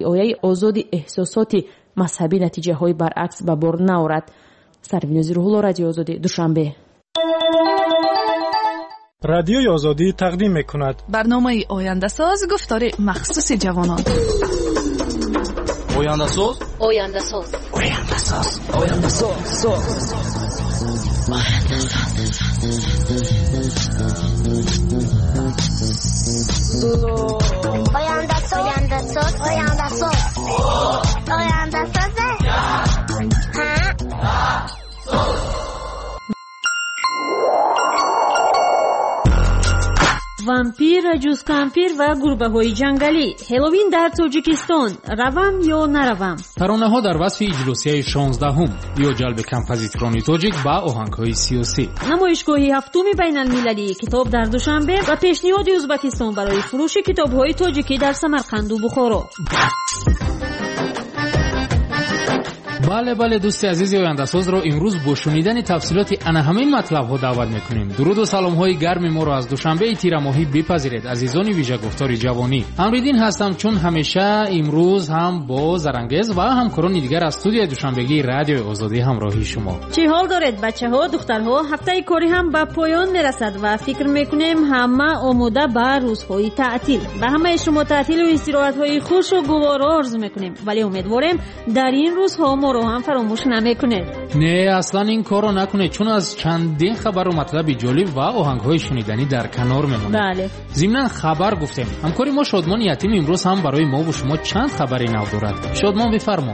риояи озоди эҳсосоти мазҳабӣ натиҷаҳои баръакс ба бор наорад. Сарвинози Рӯҳулло, Радиои Озодӣ, Душанбе. радиои озодӣ тақдим мекунад барномаи ояндасоз, гуфтори махсуси ҷавонон. ояндасоз ояндасоз ояндасоз ояндасоз вампир, ҷузкампир ва гурбаҳои ҷангалӣ. ҳеловин дар тоҷикистон. равам ё наравам? таронаҳо дар васфи иҷлосияи 16-ум ё ҷалби кампозитирони тоҷик ба оҳангҳои сиёсӣ. намоишгоҳи ҳафтуми байналмилалии китоб дар Душанбе ва пешниҳоди Ӯзбекистон барои фурӯши китобҳои тоҷикӣ дар Самарқанду Бухоро. бале дӯсти азизи ояндасозро имрӯз бо шунидани тафсилоти ана ҳамаин матлабҳо даъват мекунем. дуруду саломҳои гарми моро аз душанбеи тирамоҳӣ бипазиред азизони вижа гуфтори ҷавонӣ. амриддин ҳастам, чун ҳамеша имрӯз ҳам бо Зарангез ва ҳамкорони дигар аз студияи душанбегии Радиои Озодӣ ҳамроҳии шумо. чӣ ҳол доред бачаҳо, духтарҳо? ҳафтаи кори ҳам ба поён мерасад ва фикр мекунем ҳама омода ба рӯзҳои таътил. ба ҳамаи шумо таътилу истироҳатҳои хушу гуворо орзу мекунем, вале умедворем дар ин рӯзҳо моро ҳам фаромӯш намекунед. не, аслан ин корро накунед, чун аз чандин хабару матлаби ҷолиб ва оҳангҳои шуниданӣ дар канор мемонем. бале. зимнан хабар гуфтем. ҳамкори мо Шодмон Ятим имрӯз ҳам барои мову шумо чанд хабари нав дорад. Шодмон, бифармо.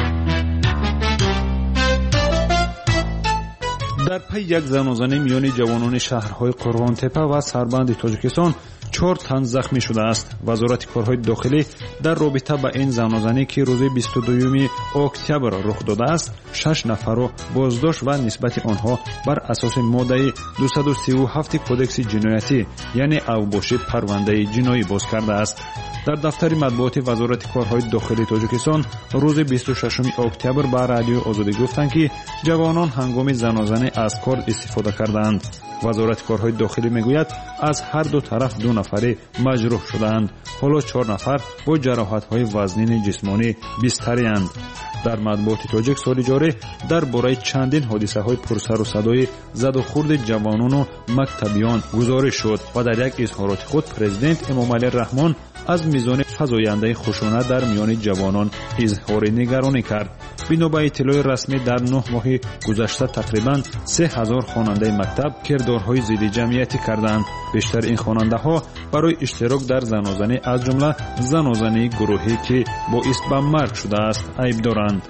дар пай як занозанӣ миёни ҷавонони шаҳрҳои Қурғонтепа ва Сарбанди Тоҷикистон 4 тан захмӣ шудааст. вазорати корҳои дохилӣ дар робита ба ин занозанӣ ки рӯзи 22 октябр рух додааст 6 нафарро боздошт ва нисбати онҳо бар асоси моддаи 237 кодекси ҷиноятӣ яъне авбошӣ парвандаи ҷиноӣ боз кардааст. дар дафтари матбуоти вазорати корҳои дохилии Тоҷикистон рӯзи 26 октябр ба Радиои Озодӣ гуфтанд ки ҷавонон ҳангоми занозанӣ аз кор истифода карданд. вазорати корҳои дохилӣ мегӯяд аз ҳар ду тараф 2 нафаре маҷрӯҳ шудаанд. ҳоло 4 нафар бо ҷароҳатҳои вазнини ҷисмонӣ бистарианд. дар матбуоти тоҷик соли ҷорӣ дар бораи чандин ҳодисаҳои пурсару садои заду хурди ҷавонону мактабиён гузориш шуд ва дар як изҳороти худ президент Эмомалӣ Раҳмон аз мизони фазояндаи хушунат дар миёни ҷавонон изҳори нигаронӣ кард. бино ба иттилои расмӣ дар 9 моҳи гузашта тақрибан 3000 хонандаи мактаб кирдорҳои зидди ҷамъиятӣ карданд. бештари ин хонандаҳо барои иштирок дар занозанӣ аз ҷумла занозании гурӯҳӣ ки боис ба марг шудааст айбдоранд.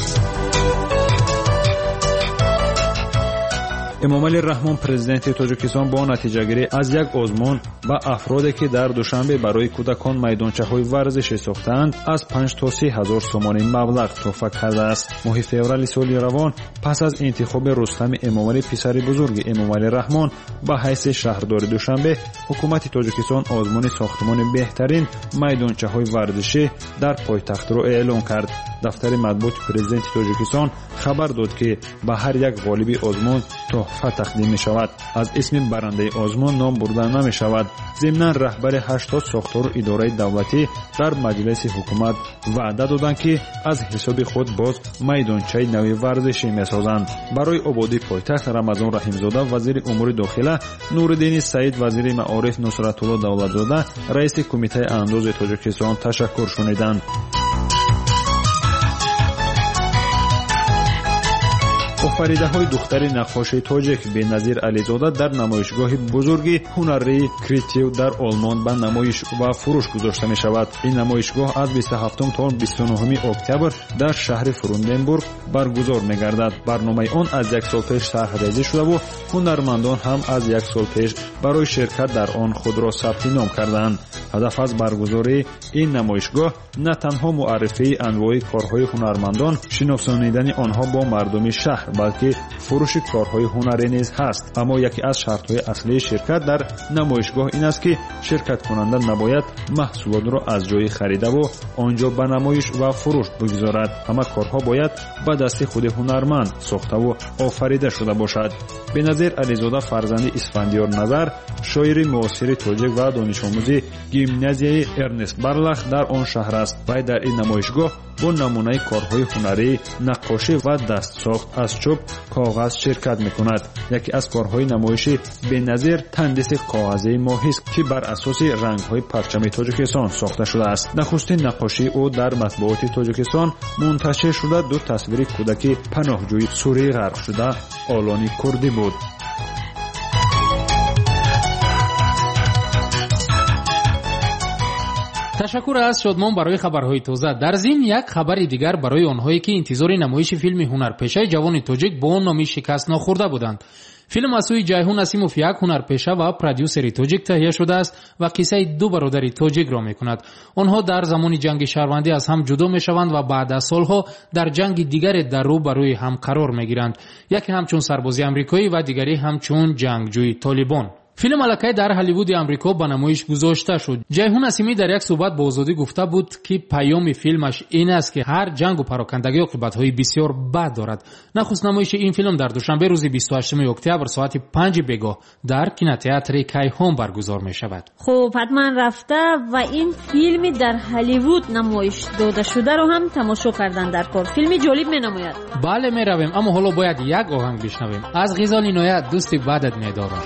эмомалӣ раҳмон президенти тоҷикистон бо натиҷагирӣ аз як озмон ба афроде ки дар душанбе барои кӯдакон майдончаҳои варзишӣ сохтаанд аз 5 то 30 ҳазор сомонӣ маблағ тоҳфа кардааст. моҳи феврали соли равон пас аз интихоби Рустами Эмомалӣ писари бузурги Эмомалӣ раҳмон ба ҳайси шаҳрдори Душанбе ҳукумати Тоҷикистон озмуни сохтмони беҳтарин майдончаҳои варзишӣ дар пойтахтро эълон кард. дафтари матбуоти президенти Тоҷикистон хабар дод ки ба ҳар як ғолиби озмон тоҳфа тақдим мешавад. аз исми барандаи озмон ном бурда намешавад. зимнан раҳбари 80 сохтору идораи давлатӣ дар маҷлиси ҳукумат ваъда доданд ки аз ҳисоби худ боз майдончаи нави варзишӣ месозанд. барои ободии пойтахт Рамазон Раҳимзода вазири умури дохила, Нуриддини Саид вазири маориф, Нусратулло Давлатзода раиси кумитаи андози Тоҷикистон ташаккур шуниданд. офаридаҳои духтари наққоши тоҷик Беназир Ализода дар намоишгоҳи бузурги ҳунарии Критив дар Олмон ба намоиш ва фурӯш гузошта мешавад. ин намоишгоҳ аз 27 то 29 октябр дар шаҳри Фрунденбург баргузор мегардад. барномаи он аз як сол пеш тарҳрезӣ шудаву ҳунармандон ҳам аз як сол пеш барои ширкат дар он худро сабти ном карданд. ҳадаф аз баргузории ин намоишгоҳ на танҳо муаррифии анвои корҳои ҳунармандон, шиносонидани онҳо бо мардуми шаҳр балки фурӯши корҳои ҳунарӣ низ ҳаст. аммо яке аз шартҳои аслии ширкат дар намоишгоҳ ин аст ки ширкаткунанда набояд маҳсулотро аз ҷои харидаву он ҷо ба намоиш ва фурӯш бигузорад. ҳама корҳо бояд ба дасти худи ҳунарманд сохтаву офарида шуда бошад. беназир ализода фарзанди исфандиёр назар, шоири муосири тоҷик ва донишомӯзи гимназияи Эрнест Барлах дар он шаҳр аст. вай дар ин намоишгоҳ бо намунаи корҳои ҳунарӣ, наққошӣ ва дастсохт аз чӯб, коғаз ширкат мекунад. яке аз корҳои намоиши беназир тандиси коғазии моҳист, ки бар асоси рангҳои парчами Тоҷикистон сохта шудааст. нахустин наққошии ӯ дар матбуоти Тоҷикистон мунташир шуда ду тасвири кӯдаки паноҳҷӯи сурӣ ғарқ шуда олони курдӣ буд. ташаккур аз шодмон барои хабарҳои тоза. дар зин як хабари дигар барои онҳое ки интизори намоиши филми ҳунарпешаи ҷавони тоҷик бо номи шикаст нохӯрда буданд. филм аз сӯи Ҷайҳун Асимов, як ҳунарпеша ва продюсери тоҷик таҳия шудааст ва қиссаи ду бародари тоҷикро мекунад. онҳо дар замони ҷанги шаҳрвандӣ аз ҳам ҷудо мешаванд ва баъд аз солҳо дар ҷанги дигаре дар рӯ ба рӯи ҳам қарор мегиранд, яке ҳамчун сарбози амрикоӣ ва дигаре ҳамчун ҷангҷӯи толибон. филм аллакай дар ҳолливуди амрико ба намоиш гузошта шуд. ҷайҳун асимӣ дар як суҳбат ба озодӣ гуфта буд ки паёми филмаш ин аст ки ҳар ҷангу парокандагӣ оқибатҳои бисёр бад дорад. нахуст намоиши ин филм дар душанбе рӯзи 28 октябр соати 5 бегоҳ дар кинотеатри Кайҳон баргузор мешавад. хуб, ҳатман рафта ва ин филми дар ҳолливуд намоиш дода шударо ҳам тамошо кардан дар кор. филми ҷолиб менамояд. бале, меравем, аммо ҳоло бояд як оҳанг бишнавем. аз ғизоли ноя дӯсти бадат медорам.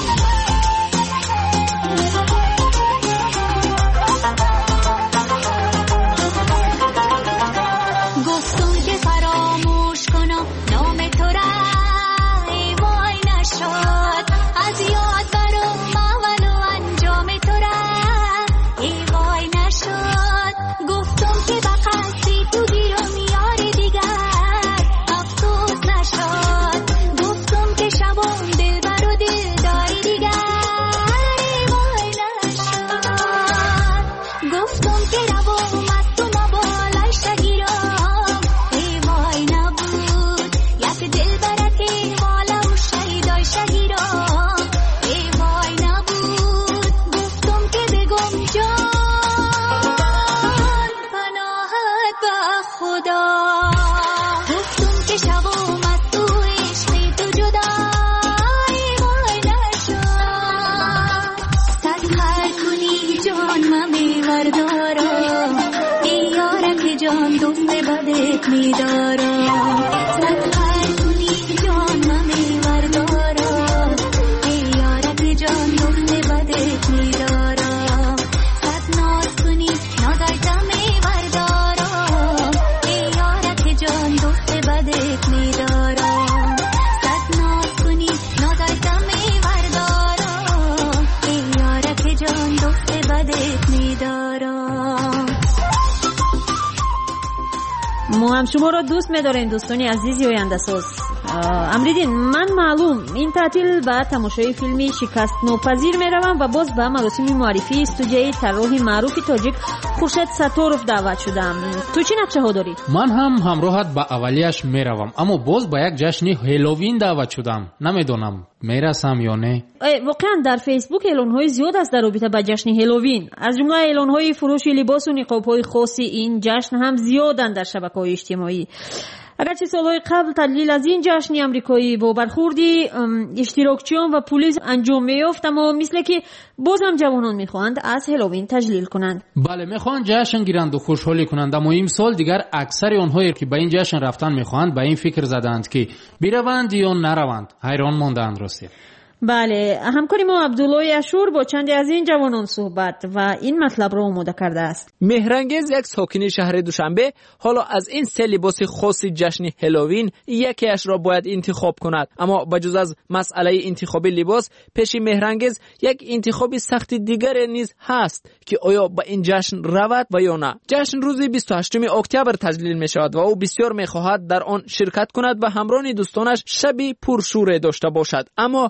ما هم شما را دوست می‌داریم دوستانی عزیزی آینده‌ساز. امریدین، من معلوم این تعطیل با تماشای فیلمی شکست ناپذیر میروم و باز به مراسم معرفی استودیوی طراح معروف تاجیک خورشید ستاروف دعوت شدم. تو چی نقشه ها داری؟ من هم همراهت با اولیش میروم، اما باز با یک جشن هالووین دعوت شدم. نمیدونم میرسم یا نه. واقعا در فیسبوک اعلان‌های زیاد است در رابطه با جشن هالووین. از جمله اعلان‌های فروش لباس و نقاب‌های خاصی این جشن هم زیادن در شبکه‌های اجتماعی. اگرچه سالهای قبل تدلیل از این جشن آمریکایی با برخوردی اشتراکچیان و پلیس انجام می‌یافت، اما مثل که بازم جوانان می‌خواهند از هالووین تجلیل کنند. بله، می‌خواهند جشن گیرند و خوشحالی کنند، اما امسال دیگر اکثر آنهایی که به این جشن رفتن می‌خواهند به این فکر زدند که بروند یا نروند. حیران ماندند راستی. بله، همکاری ما عبدالله اشور با چندی از این جوانان صحبت و این مطلب را آماده کرده است. مهرانگیز یک ساکن شهر دوشنبه حالا از این سه لباس خاص جشن هالووین یکیش را باید انتخاب کند، اما بجز از مسئله انتخاب لباس، پیش مهرانگیز یک انتخاب سخت دیگر نیز هست که آیا به این جشن رود و یا نه. جشن روز 28 اکتبر تجلیل می شود و او بسیار می خواهد در آن شرکت کند و همراه دوستانش شبی پرشور داشته باشد، اما از آن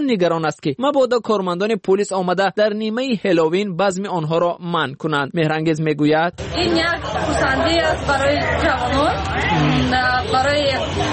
نگران است که مبادا کارمندان پلیس آمده در نیمه هالووین بزم آنها را منع کنند. مهرانگیز میگوید این یک فرصتی است برای جوانان، برای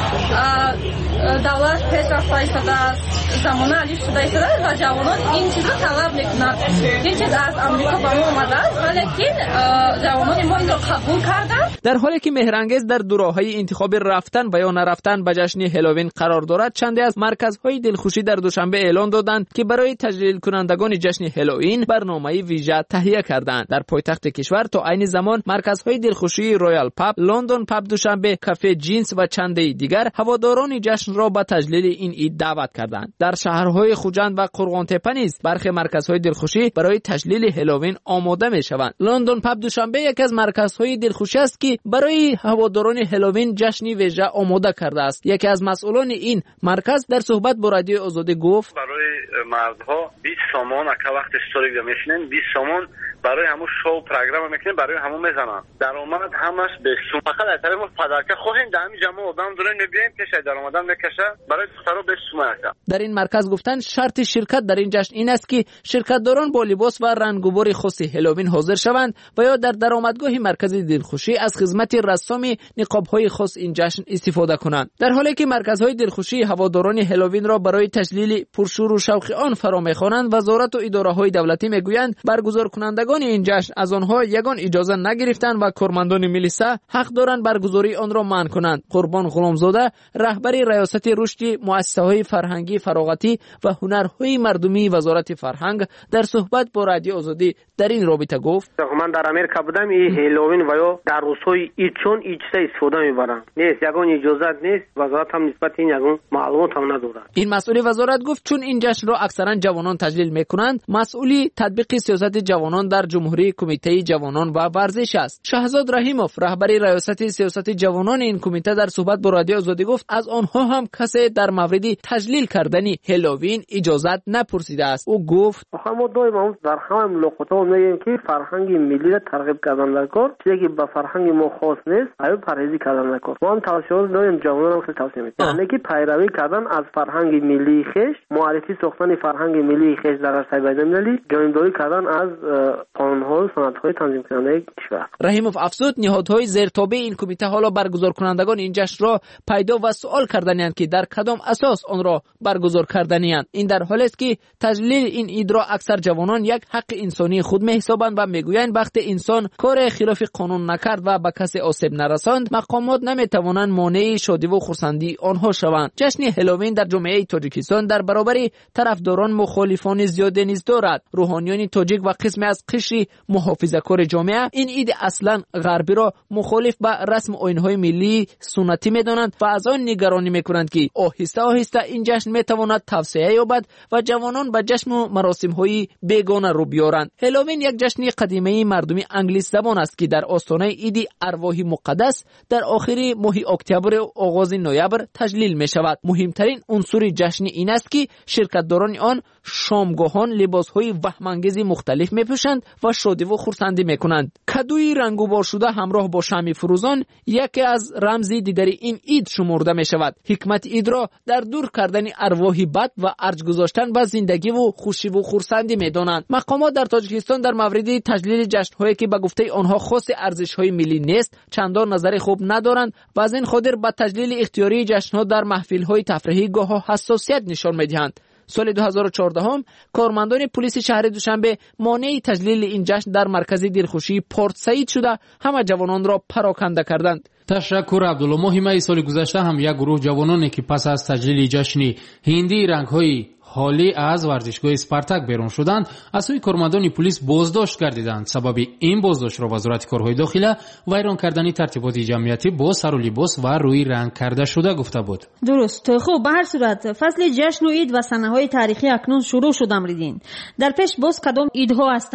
دولت پیشرفت ایستاده است، زمانه علی شده ایستاده و جوانان این چیز را طلب میکنند. این چیز از امریکا به ما آمده است ولیکن جوانان ما این را قبول کردند. در حالی که مهرانگیز در دوراهای انتخابی رفتن و یا نرفتن به جشن هالووین قرار دارد، چندی از مرکزهای دلخوشی در دوشنبه اعلان دادند که برای تجلیل کنندگان جشن هالووین برنامه ویژه تهیه کردند. در پایتخت کشور تا عین زمان مرکزهای دلخوشی رویال پاب، لندن پاب دوشنبه، کافه جینس و چندی دیگر هواداران جشن را به تجلیل این عید دعوت کردند. در شهرهای خوجند و قرغانتپه نیز برخی مرکزهای دلخوشی برای تجلیل هالووین آماده می‌شوند. لندن پاب دوشنبه یکی از مرکزهای دلخوشی است که برای هواداران هالووین جشنی ویژه آماده کرده است. یکی از مسئولان این مرکز در صحبت با رادیو آزادی گفت برای مردها 20 سومون اگه وقت استوری میشنن 20 سومون برای همون شو پروگرام میکنیم، برای همون میزنن. درآمد همش به سوم. فقط از طرف پدرکه خواهیم در همین جمع آدم دارن میبینیم که درآمدم میکشه برای دخترها به سوم است. در این مرکز گفتن شرط شرکت در این جشن این است که شرکتداران با لباس و رنگ و بور خاص هالووین حاضر شوند و یا در درآمدگاه مرکز دلخوشی از خدمت رسام نقاب‌های خاص این جشن استفاده کنند. در حالی که مرکزهای دلخوشی هواداران هالووین را برای تجلیل پرشور و شوق آن فرا می‌خوانند، وزارت و اداره‌های دولتی میگویند برگزار کنندگان این جشن از آنها یگان اجازه نگرفتند و کارمندان ملیسا حق دارند برگزاری آن را منع کنند. قربان غلامزاده رهبر ریاست رشد مؤسسه‌های فرهنگی فراغتی و هنرهای مردمی وزارت فرهنگ در صحبت با رادیو آزادی در این رابطه گفت من در امریکا بودم، این هالووین و یا در روزهای عید چون عید استفاده میبرن نیست، یگان اجازه نیست، وزارت هم نسبت این یگان معلومات هم ندارد. این مسئول وزارت گفت چون این جشن را اکثرا جوانان تجلیل میکنند، مسئولی تطبیق سیاست جوانان در جمهوری کمیته جوانان و ورزش است. شهزاد رحیموف رهبر ریاست سیاست جوانان این کمیته در صحبت با رادیو آزادی گفت از آنها هم کسی در مورد تجلیل کردن هالووین اجازت نپرسیده است. او گفت ما دائما در همه ملاقات‌ها میگیم که فرهنگ ملی را ترغیب کردن در کار، چیزی که به فرهنگ ما خاص نیست، آیا پرهیزی کردن در کار. ما هم توصیه داریم جوانان هم توصیه می‌کنیم، یعنی که پیروی کردن از فرهنگ ملی خویش، معرفی ساختن فرهنگ ملی خویش در عرصه بین‌المللی، جانبداری کردن از قانون‌ها و سنت‌های تنظیم کننده کشور. رحیموف افزود نهادهای زیرتابع این کمیته حالا برگزار کنندگان این جشن را پیدا و سوال کردنی‌اند که در کدام اساس آن را برگزار کردنی‌اند. این در حالی است که تجلیل این عید را اکثر جوانان یک حق انسانی خود می‌حسابند و میگویند وقتی انسان کار خلاف قانون نکرد و به کسی آسیب نرساند، مقامات نمی‌توانند مانع شادی و خرسندی آنها شوند. جشن هالووین در جامعه تاجیکستان در برابر طرفداران مخالفان زیاد نیز دارد. روحانیان تاجیک و قسمی از قشر محافظه‌کار جامعه این عید اصلا غربی را مخالف به رسم آیین‌های ملی سنتی می‌دانند و از آن نگرانی می‌کنند که آهسته آهسته این جشن می‌تواند توسعه یابد و جوانان به جشن و مراسم‌های بیگانه رو بیارند. هالووین یک جشن قدیمی مردمی انگلیس زبان است که در آستانه عید ارواح مقدس در آخر ماه اکتبر و آغاز نوامبر تجلیل می‌شود. مهمترین عنصر جشن این است که شرکت‌داران آن شامگاهان لباس‌های وهم‌انگیز مختلف می‌پوشند و شادی و خرسندی می‌کنند. کدوی رنگوبار شده همراه با شمع فروزان یکی از رمزی دیگری این عید شمرده می‌شود. حکمت عید را در دور کردن ارواح بد و ارج گذاشتن به زندگی و خوشی و خرسندی می‌دانند. مقامات در تاجیکستان در مورد تجلیل جشن‌هایی که به گفته آنها خاص ارزش‌های ملی نیست چندان نظر خوب ندارند و از این خاطر به تجلیل اختیاری جشن‌ها در محفل‌های تفریحی گاه حساسیت نشان می‌دهند. سال 2014 هم کارمندان پلیس شهر دوشنبه مانع تجلیل این جشن در مرکز دلخوشی پورت سعید شده همه جوانان را پراکنده کردند. تشکر عبدالله. ما حمایت سال گذشته هم یک گروه جوانانی که پس از تجلیل جشن هندی رنگ‌های حالی از ورزشگاه اسپارتاک بیرون شدند از سوی کارمندان پلیس بازداشت گردیدند. سبب این بازداشت را وزارت کارهای داخله ویران کردن ترتیبات جمعیتی با سر و لباس و روی رنگ کرده شده گفته بود. درست. خب به هر صورت فصل جشن و عید و سنه‌های تاریخی اکنون شروع شد. امریدین در پیش باز کدام عیدها هستند؟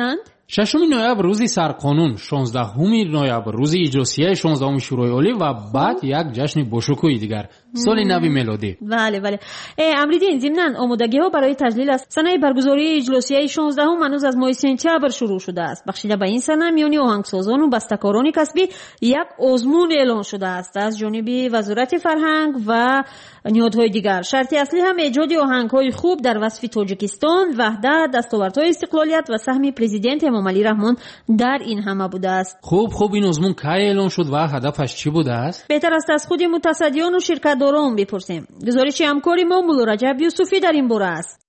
6 نوامبر روزی سرقانون، 16 نوامبر روزی اجراسیه 16 شورای عالی و بعد یک جشن باشکوهی دیگر سال نو میلادی. بله. امریدین ضمناً آمادگی‌ها برای تجلیل از سنه برگزاری اجلاسیه 16 هنوز از ماه سپتامبر شروع شده است. بخشیده به این سنه میان آهنگسازان و بسته‌کاران کسبی یک آزمون اعلان شده است از جانب وزارت فرهنگ و نهادهای دیگر. شرط اصلی هم ایجاد آهنگ‌های خوب در وصف تاجیکستان، وحدت، دستاوردهای استقلالیت و سهم پرزیدنت امامعلی رحمان در این همه بوده است. خوب این آزمون کی اعلان شد و هدفش چی بوده است؟ بهتر است از خود متصدیان و شرکت‌داران بپرسیم. گزارش همکاری ما مولا رجب یوسفی در این باره است.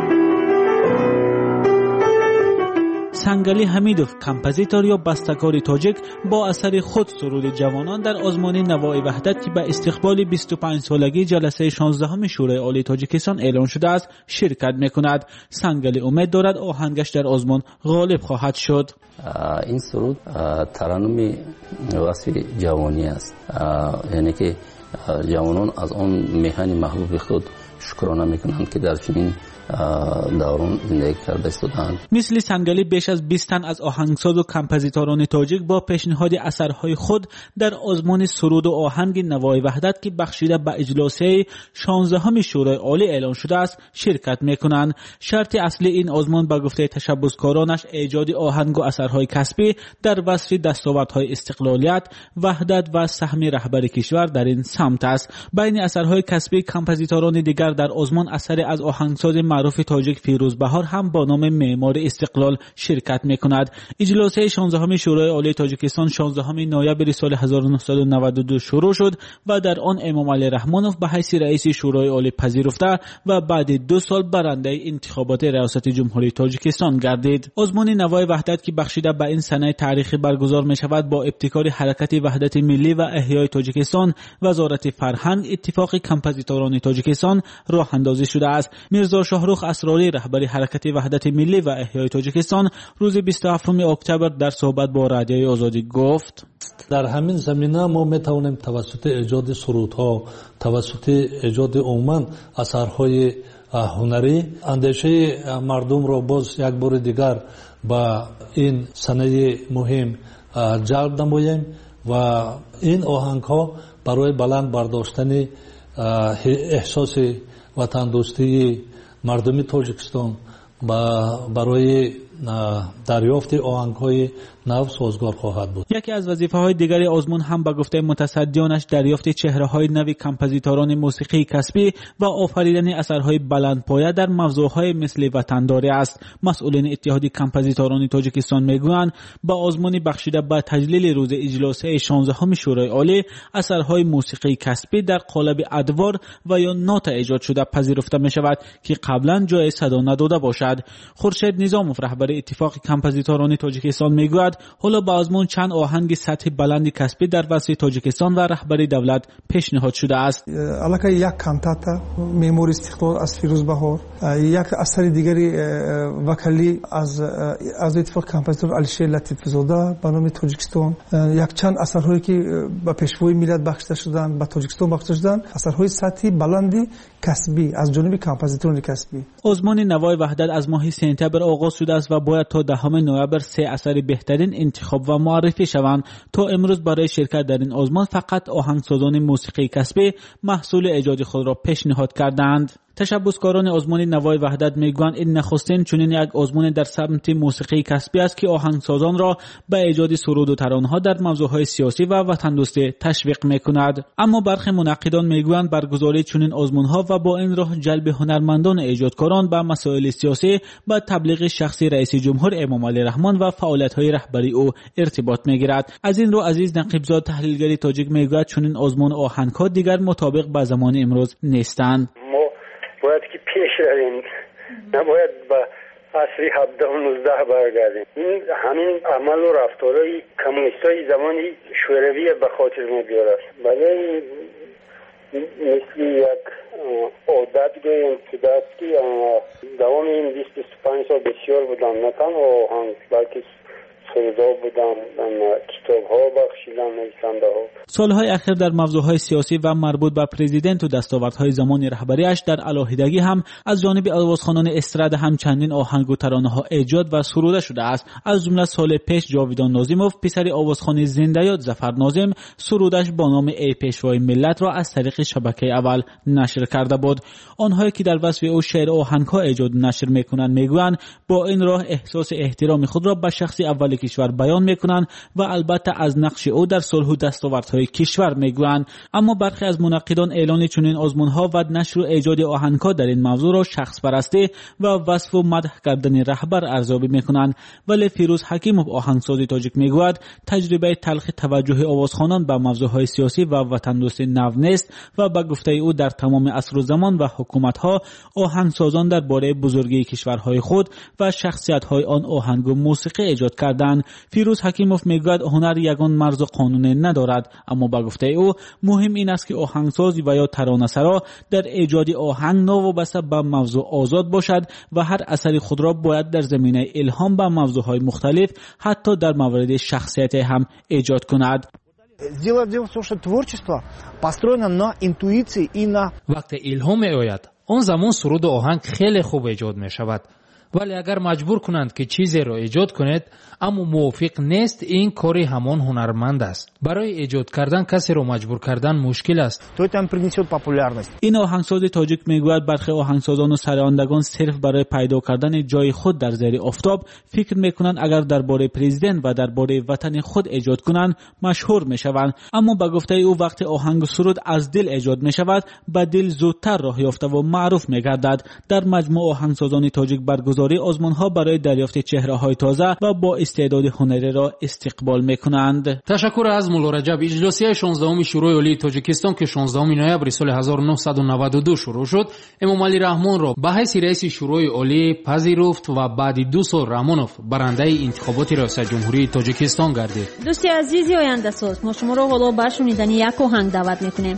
سنگلی حمیدوف، کمپوزیتور یا بسته‌کار تاجیک، با اثر خود سرود جوانان در آزمون نوای وحدت که به استقبال 25 سالگی جلسه 16 شورای عالی تاجیکستان اعلان شده است شرکت می‌کند. سنگلی امید دارد آهنگش در آزمون غالب خواهد شد. این سرود ترانه وصف جوانی است، یعنی که جوانان از آن میهن محبوب خود شکرانه میکنند که در چنین دوران زندگی کرده استودند. مثل سنگلی بیش از 20 تن از آهنگساز و کمپوزیتوران تاجیک با پیشنهاد اثرهای خود در آزمون سرود و آهنگ نوای وحدت که بخشیده به اجلاسیه 16 شورای عالی اعلان شده است شرکت میکنند. شرط اصلی این آزمون به گفته تشبثکارانش ایجاد آهنگ و اثرهای کسبی در وصف دستاوردهای استقلالیت، وحدت و سهم رهبر کشور در این سمت است. بین اثرهای کسبی کمپوزیتوران دیگر در آزمون اثر از آهنگساز معروف تاجیک فیروز بهار هم با نام معمار استقلال شرکت میکند. اجلاس 16 شورای عالی تاجیکستان 16 نوامبر سال 1992 شروع شد و در آن امامعلی رحمانوف به حیث رئیس شورای عالی پذیرفته و بعد 2 سال برنده انتخابات ریاست جمهوری تاجیکستان گردید. آزمون نوای وحدت که بخشیده به این سنه تاریخی برگزار می شود با ابتکار حرکت وحدت ملی و احیای تاجیکستان، وزارت فرهنگ، اتفاق کمپوزیتوران تاجیکستان راه اندازی شده است. میرزا شاهرخ اسراری رهبر حرکت وحدت ملی و احیای تاجیکستان روز 27 اکتبر در صحبت با رادیوی آزادی گفت: در همین زمینه ما میتوانیم توسط ایجاد سرودها، توسط ایجاد عموما اثرهای هنری اندیشه مردم را باز یک بار دیگر با این سنه مهم جلب نماییم و این آهنگ ها برای بلند برداشتن احساس وطن دوستی مردمی تاجیکستان برای دریافت آهنگ‌های نو سازگار خواهد بود. یکی از وظیفه‌های دیگری آزمون هم به گفته متصدیانش دریافت چهره‌های نو کمپوزیتوران موسیقی کسبی و آفریدن اثرهای بلندپایه در موضوعهای مثل وطنداری است. مسئولین اتحاد کمپوزیتوران تاجیکستان میگویند با آزمون بخشیده به تجلیل روز اجلاسیه 16 شورای عالی اثرهای موسیقی کسبی در قالب ادوار و یا نوت ایجاد شده پذیرفته می‌شود که قبلا جای صدا نداده باشد. خورشید نظاموف رهبر اتفاق کمپوزیتوران تاجیکستان میگوید حالا با آزمون چند آهنگ سطح بلند کسبی در وصف تاجیکستان و رهبر دولت پیشنهاد شده است. علاوه یک کانتاتا معمار استقلال از فیروز بهار، یک اثر دیگری وکلی از اتفاق کمپوزیتور علیشیر لطیف‌زاده به نام تاجیکستان، یک چند اثرهایی که به پیشوای ملت بخشیده شدند به تاجیکستان بخشیده شدند، اثرهای سطحی بلندی کسبی از جانب کمپوزیتوران کسبی. آزمون نوای وحدت از ماه سپتامبر آغاز شده است و باید تا 10 نوامبر 3 اثر بهترین انتخاب و معرفی شوند. تا امروز برای شرکت در این آزمون فقط آهنگسازان موسیقی کسبی محصول ایجاد خود را پیشنهاد کردند. تشبثکاران آزمون نوای وحدت میگویند این نخستین چنین یک آزمون در سمت موسیقی کسبی است که آهنگسازان را به ایجاد سرود و ترانه‌ها در موضوعهای سیاسی و وطن دوستی تشویق میکند. اما برخی منعقدان میگویند برگزاری چنین آزمون‌ها و با این راه جلب هنرمندان ایجادکاران به مسائل سیاسی با تبلیغ شخصی رئیس جمهور امامعلی رحمان و فعالیت‌های رهبری او ارتباط میگیرد. از این رو عزیز نقیبزاد تحلیلگر تاجیک میگوید چنین آزمون آهنگ‌ها دیگر مطابق با زمان امروز نیستند. باید که پیش رویم، نباید به عصر 17 و 19 برگردیم. این همین عمل و رفتارهای کمونیستای زمانی شوروی به خاطر ما بیارد. بله مثل یک عادت گویم که دست که دوام این 20-25 سال بسیار بودن، نه تنها آهنگ بلکه سرودها بودن، کتابها بخشیدن نویسنده ها. سالهای اخیر در موضوعهای سیاسی و مربوط به پرزیدنت و دستاوردهای زمان رهبریش در علاهیدگی هم از جانب آوازخوانان استراد هم چندین آهنگ و ترانه‌ها ایجاد و سروده شده است. از جمله سال پیش جاویدان ناظیموف پسر آوازخوان زنده‌یاد ظفر ناظم سرودش با نام ای پیشوای ملت را از طریق شبکه اول نشر کرده بود. آنهایی که در وصف او شعر و آهنگ‌ها ایجاد نشر می‌کنند میگویند با این راه احساس احترام خود را به شخص اول کشور بیان می‌کنند و البته از نقش او در صلح و دستاوردهای کشور میگویند. اما برخی از منقدان اعلان چنین آزمون‌ها و نشر و ایجاد آهنگ‌ها در این موضوع را شخص پرستی و وصف و مدح کردن رهبر ارزیابی می‌کنند. ولی فیروز حکیموف آهنگساز تاجیک میگوید تجربه تلخ توجه آوازخوانان به موضوعهای سیاسی و وطن دوستی نو نیست و به گفته او در تمام عصر و زمان و حکومت‌ها آهنگسازان درباره بزرگی کشورهای خود و شخصیت‌های آن آهنگ و موسیقی ایجاد کردند. فیروز حکیموف میگوید هنر یگان مرز و قانون ندارد، اما به گفته او مهم این است که آهنگساز و یا ترانه‌سرا در ایجاد آهنگ نوابسته به موضوع آزاد باشد و هر اثر خود را باید در زمینه الهام به موضوعهای مختلف حتی در مورد شخصیت هم ایجاد کند. وقت الهام میآید آن زمان سرود و آهنگ خیلی خوب ایجاد می شود، ولی اگر مجبور کنند که چیزی را ایجاد کنید اما موافق نیست، این کاری همان هنرمند است. برای ایجاد کردن کسی را مجبور کردن مشکل است. این آهنگساز تاجیک میگوید برخی آهنگسازان و سرهاندگان صرف برای پیدا کردن جای خود در زیر آفتاب فکر میکنند اگر درباره پرزیدنت و درباره وطن خود ایجاد کنند مشهور میشوند، اما به گفته او وقتی آهنگ و سرود از دل ایجاد میشود به دل زودتر راه یافته و معروف میگردد. در مجموع آهنگسازان تاجیک برگزاری آزمون‌ها برای دریافت چهره‌های تازه و با استعداد هنری را استقبال میکنند. تشکر از مولا رجب. اجلاسی 16 شورای عالی تاجیکستان که 16 نوامبر سال 1992 شروع شد، امام علی رحمان را به حیث رئیس شورای عالی پذیرفت و بعد 2 سال رحمانوف برنده انتخابات ریاست جمهوری تاجیکستان گردید. دوستی عزیزی آینده ساز، ما شما را حالا به شنیدن یک آهنگ دعوت میکنیم.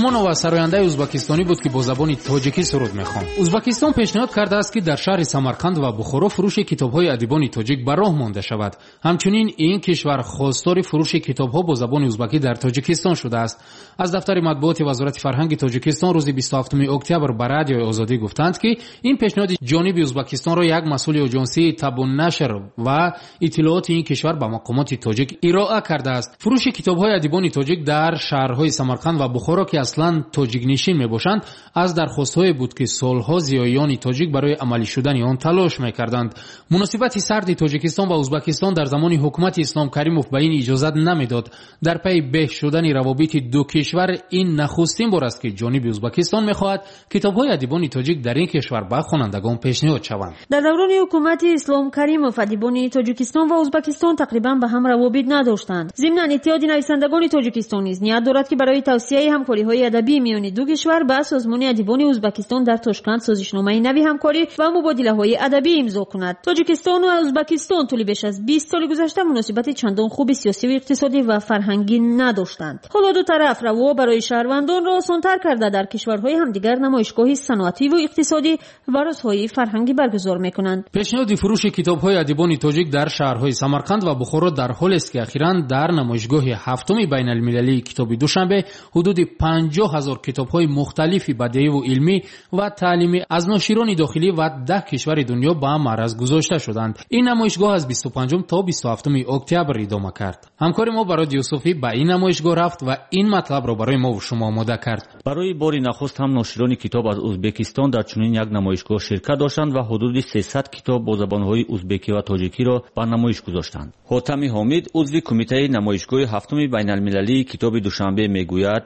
Rahmonov از سراینده ازبکستانی بود که با زبان تاجیکی سرود میخواند. ازبکستان پیشنهاد کرده است که در شهر سمرقند و بخارا فروش کتاب‌های ادیبان تاجیک به راه مانده شود. همچنین این کشور خواستار فروش کتاب‌ها با زبان ازبکی در تاجیکستان شده است. از دفتر مطبوعات وزارت فرهنگ تاجیکستان روز 27 اکتبر به رادیو آزادی گفتند که این پیشنهاد جانب ازبکستان را یک مسئول اژانسی تب و نشر و اطلاعات این کشور به مقامات تاجیک ارائه کرده است. فروش کتاب‌های ادیبان تاجیک در شهرهای سمرقند و بخارا که اصلا تاجیک نشین میباشند از درخواست‌های بود که سالها زیایان تاجیک برای عملی شدن آن تلاش میکردند. مناسبت سرد تاجیکستان و ازبکستان در زمان حکومت اسلام کریموف به این اجازه نمیداد. در پی بهبود شدن روابط دو کشور این نخستین بار است که جانب ازبکستان میخواهد کتاب‌های ادیبان تاجیک در این کشور به خوانندگان پیشنهاد شوند. در دوران حکومت اسلام کریموف ادیبان تاجیکستان و ازبکستان تقریبا به هم روابط نداشتند. ضمن اتحاد نویسندگان تاجیکستان نیز نیت دارد که برای توسعه همکاری‌های ادبی میان دو کشور با سازمان ادیبان ازبکستان در تاشکند سازشنامه نوی همکاری و مبادله‌های ادبی امضا کند. تاجیکستان و ازبکستان طولی بیش از 20 سال گذشته مناسبت چندان خوب سیاسی و اقتصادی و فرهنگی نداشتند. حالا دو طرف رو برای شهروندان را آسان‌تر کرده در کشورهای همدیگر نمایشگاه صنعتی و اقتصادی و روزهای فرهنگی برگزار می‌کنند. پیشنهاد فروش کتاب‌های ادیبان تاجیک در شهرهای سمرقند و بخارا در حالی است که اخیراً در نمایشگاه هفتم بین‌المللی کتاب دوشنبه حدود 50,000 کتاب‌های مختلفی بدیعی و علمی و تعلیمی از ناشران داخلی و 10 کشور دنیا به معرض گذاشته شدند. این نمایشگاه از 25 تا 27 اکتبر ادامه کرد. همکار ما برای یوسفی به این نمایشگاه رفت و این مطلب را برای ما و شما آماده کرد. برای باری نخست هم ناشران کتاب از ازبکستان در چنین یک نمایشگاه شرکت داشتند و حدود 300 کتاب با زبان‌های ازبکی و تاجیکی را به نمایش گذاشتند. حاتمی حامد عضو کمیته نمایشگاه هفتم بین‌المللی کتاب دوشنبه میگوید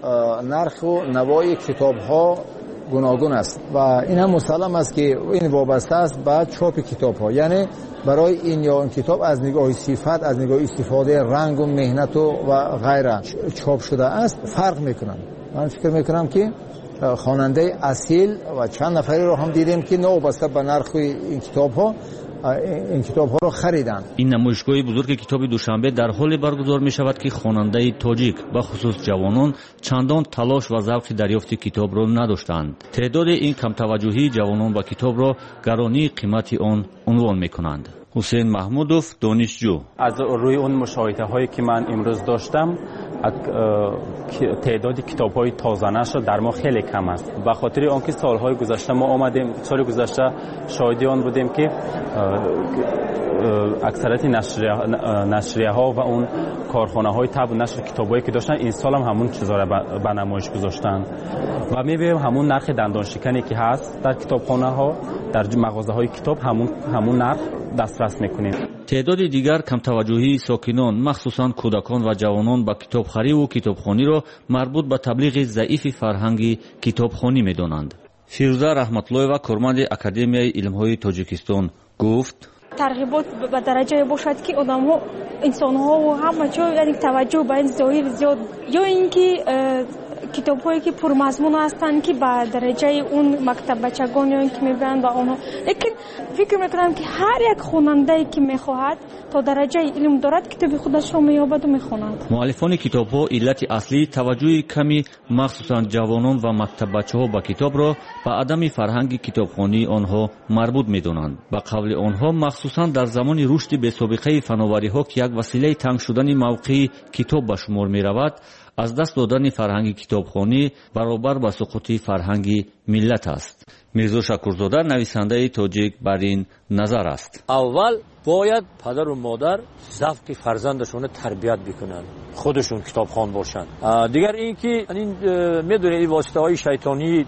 نرخ و نوای کتاب‌ها گوناگون است و این هم مسلم است که این وابسته است به چاپ کتاب‌ها، یعنی برای این یا اون کتاب از نگاه صفت، از نگاه استفاده رنگ و مهنت و غیره چاپ شده است فرق میکنن. من فکر میکنم که خواننده اصیل و چند نفری رو هم دیدیم که نوابسته به نرخ این کتاب‌ها را خریدند. این نمایشگاه بزرگ کتاب دوشنبه در حال برگزار می شود که خواننده تاجیک و خصوص جوانان چندان تلاش و ذوق دریافت کتاب را نداشتند. تعداد این کم توجهی جوانان به کتاب را گرانی قیمت آن عنوان می کنند. حسین محمودوف دانشجو: از روی اون مشاهده هایی که من امروز داشتم تعداد کتاب های تازه نشر در ما خیلی کم است. به خاطر آنکه سالهای گذشته ما آمدیم، سال گذشته شاهد آن بودیم که اکثریت نشریه ها و اون کارخانه های طبع نشر کتابایی که داشتن این سال هم همون چیزا را به نمایش گذاشتن و میبینیم همون نرخ دندان شکنی که هست در کتابخانه ها، در مغازه های کتاب همون نرخ دسترس میکنیم. تعداد دیگر کم توجهی ساکنان مخصوصاً کودکان و جوانان با کتابخوانی و کتابخوانی را مربوط به تبلیغ ضعیف فرهنگی کتابخوانی میدانند. فیروزه رحمت‌الله و کارمند اکادمیای علم‌های تاجیکستان گفت: ترغیبات به درجه باشد که آدم‌ها، انسان‌ها و همه جا یعنی توجه به این ظاهر زیاد، یا اینکه کتاب‌هایی که پرمضمون هستند که به درجه اون مکتب بچگان یا اینکه میبرند به آنها. لیکن فکر میکنم که هر یک خواننده که میخواهد تا درجه علم دارد کتاب خودش را مییابد و میخواند. مؤلفان کتاب‌ها علت اصلی توجه کمی مخصوصاً جوانان و مکتب بچه‌ها به کتاب را به عدم فرهنگ کتابخوانی آنها مربوط میدانند. به قول آنها مخصوصاً در زمان رشد بی‌سابقه فناوری‌ها که یک وسیله تنگ شدن موقع کتاب به شمار می‌رود، از دست دادن فرهنگ کتابخوانی برابر با سقوط فرهنگ ملت است. میرزا شکورزاده نویسنده تاجیک بر این نظر است. اول باید پدر و مادر ذوق فرزندشون تربیت بکنن، خودشون کتابخوان باشن. دیگر اینکه میدونه این واسطه‌های شیطانی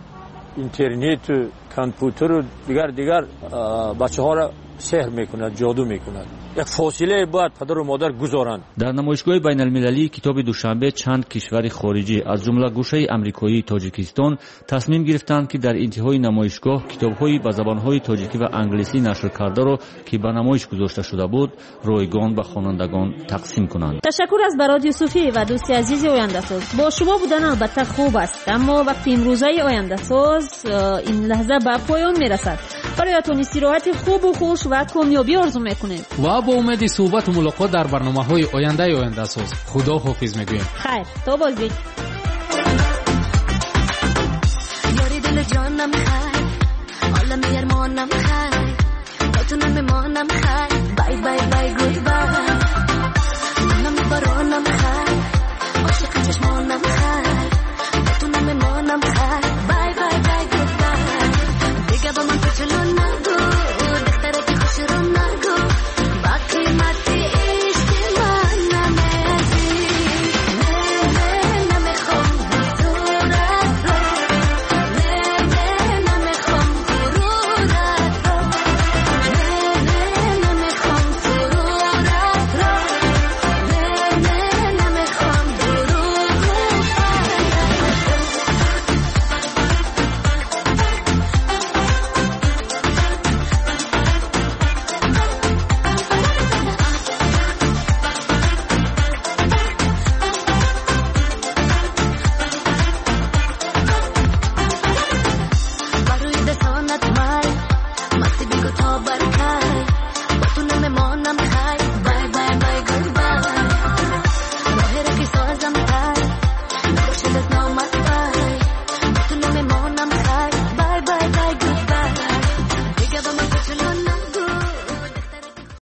اینترنت، کامپیوتر و دیگر بچه‌ها را سحر میکند، جادو میکند. یک فاصله باید پدر و مادر گذارند. در نمایشگاه بین‌المللی کتاب دوشنبه چند کشور خارجی از جمله گوشه آمریکایی تاجیکستان تصمیم گرفتند که در انتهای نمایشگاه کتاب‌های با زبان‌های تاجیکی و انگلیسی نشر کرده را که به نمایش گذاشته شده بود رایگان به خوانندگان تقسیم کنند. تشکر از براد یوسفی و دوست عزیز آینده‌ساز. با شما بودن البته خوب است، اما وقتی امروزه آینده‌ساز این لحظه به پایان میرسد. برایتون استراحت خوب و خوش و کامیابی آرزو میکنیم و با امید صحبت و ملاقات در برنامه‌های آینده ساز. خدا حافظ میگویم. خیر تا بازدید. جانم خیر عالم ارمانم خیر با تو نمیمانم خیر